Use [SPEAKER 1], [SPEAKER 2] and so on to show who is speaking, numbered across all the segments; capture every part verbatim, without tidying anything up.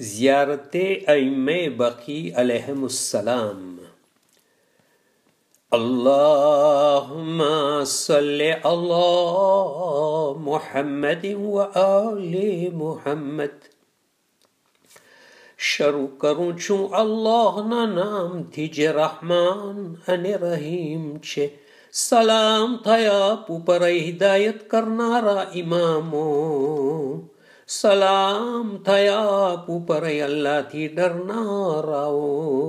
[SPEAKER 1] ज़ियारते अइम्मे बकी अलैहिमुस्सलाम। अल्लाहुम्मा सल्लि अला मुहम्मदिन व आले मुहम्मद। શરૂ કરું છું અલ્લાહના નામથી જે રહમાન અને રહીમ છે. સલામ થયા ઉપર હિદાયત કરનારા ઇમામો, સલામ થયા ઉપર અલ્લાહથી ડરનારાઓ,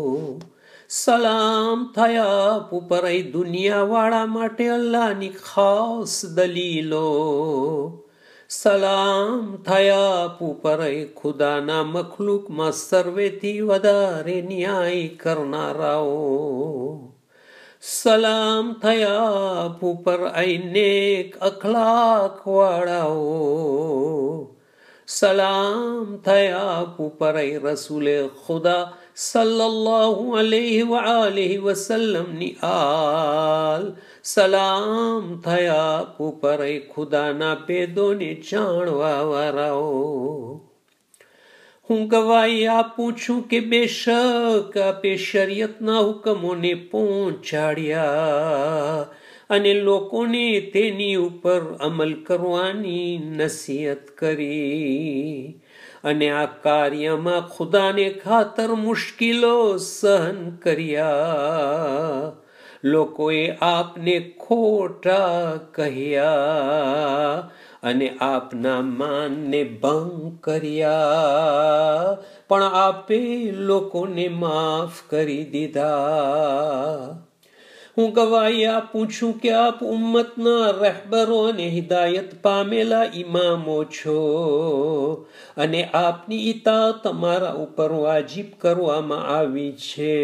[SPEAKER 1] સલામ થયા ઉપર દુનિયાવાળા માટે અલ્લાહની ખાસ દલીલો, સલામ થયા ઉપર ખુદાના મખલુકમાં સર્વેથી વધારે ન્યાય કરનારાઓ, સલામ થયા ઉપર નેક અખલાક વાળાઓ, સલામ થયા ઉપર રસૂલે ખુદા સલ્લલ્લાહુ અલૈહિ વ આલિહિ વસલ્લમની આલ, સલામ થયા ઉપર ખુદાના ભેદોને જાણવા વાળાઓ. હું ગવાહી આપું છું કે બેશક આપે શરીયતના હુકમોને પહોંચાડ્યા અને લોકોને તેની ઉપર અમલ કરવાની નસીહત કરી, અને આ કાર્યમાં ખુદાને ખાતર મુશ્કેલો સહન કર્યા. લોકોએ આપને ખોટા કહ્યા અને આપના માનને ભંગ કર્યા, પણ આપે લોકોને માફ કરી દીધા. હું ગવાહી આપું છું કે આપ ઉમ્મતના રહેબરો અને હિદાયત પામેલા ઇમામો છો, અને આપની ઇતાઅત તમારા ઉપર વાજિબ કરવામાં આવી છે.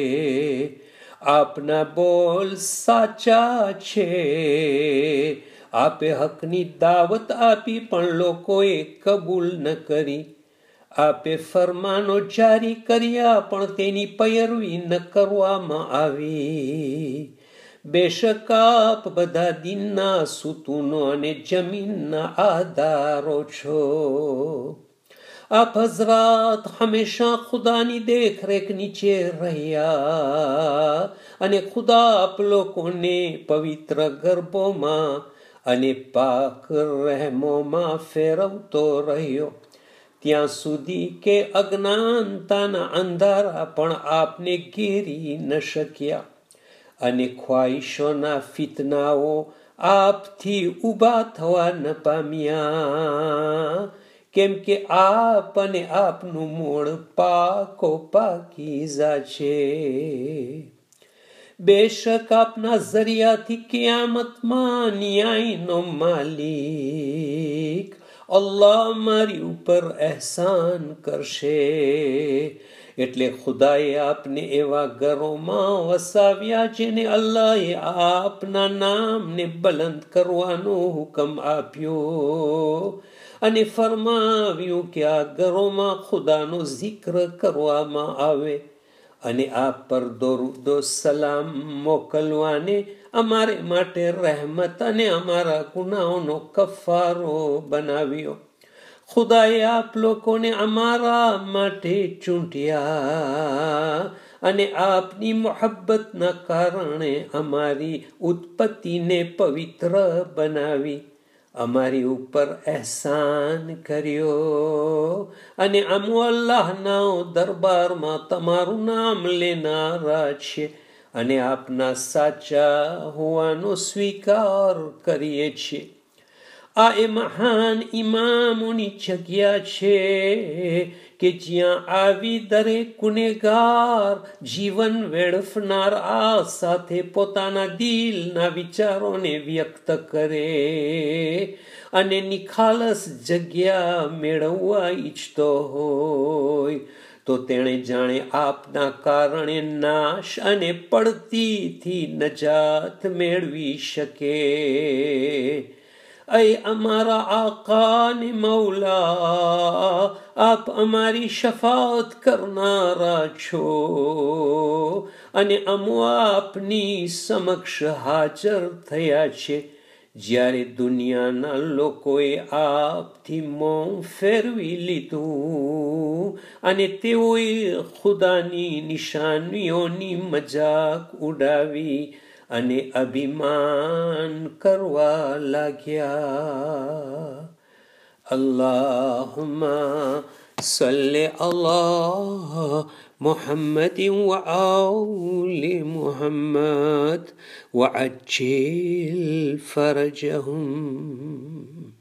[SPEAKER 1] આપના બોલ સાચા છે. આપે હકની દાવત આપી પણ લોકોએ કબૂલ ન કરી. આપે ફરમાનો જારી કર્યા પણ તેની પૈરવી ન કરવામાં આવી. બેશક આપ બધા દિનના સુતૂનો અને જમીનના આધારો છો. આપ હઝરાત હંમેશા ખુદાની દેખરેખ નીચે રહ્યા, અને ખુદા આપ લોકોને પવિત્ર ગર્ભોમાં અને પાક રહેમોમાં ફેરવતો રહ્યો, ત્યાં સુધી કે અજ્ઞાનતાના અંધારા પણ આપને ઘેરી ન શક્યા, અને ખ્વાહિશોના ફિતનાઓ આપથી ઊભા થવા ન પામ્યા, કેમ કે આપ અને આપનું મૂળ પાકો પાકીઝા છે. બેશક આપના ઝરિયાથી કિયામતમાં ન્યાયનો માલિક અલ્લાહ મારી ઉપર અહેસાન કરશે. એટલે ખુદાએ આપને એવા ઘરોમાં વસાવ્યા જેને અલ્લાહે આપના નામને બલંદ કરવાનો હુકમ આપ્યો, અને ફરમાવ્યું કે આ ઘરોમાં ખુદાનો zikr કરવામાં આવે, અને આ પર દરૂદો સલામ મોકલવાને અમારે માટે રહેમત અને અમારા ગુનાહોનો કફારો બનાવ્યો. ખુદાએ આપ લોકોને અમારા માટે ચૂંટ્યા, અને આપની મોહબ્બતના કારણે અમારી ઉત્પત્તિને પવિત્ર બનાવી, અમારી ઉપર અહેસાન કર્યો, અને અમો અલ્લાહના દરબારમાં તમારું નામ લેનારા છે, અને આપના સાચા હોવાનો સ્વીકાર કરીએ છીએ. આ એ મહાન ઇમામોની જગ્યા છે કે જ્યાં આવી દરેક ગુનેગાર જીવન વેડફનાર આ સાથે પોતાના દિલના વિચારોને વ્યક્ત કરે, અને નિખાલસ જગ્યા મેળવવા ઈચ્છતો હોય તો તેણે જાણે આપના કારણે નાશ અને પડતીથી નજાત મેળવી શકે. અય અમારા આકા ને મૌલા, આપ અમારી શફાત કરનારા છો, અને અમો આપની સમક્ષ હાજર થયા છે જ્યારે દુનિયાના લોકોએ આપથી મોં ફેરવી લીધું અને તેઓએ ખુદાની નિશાનીઓની મજાક ઉડાવી અને અભિમાન કરવા લાગ્યા. અલ્લાહુમ્મા સલ્લી અલા محمد وآل محمد وعجل فرجهم.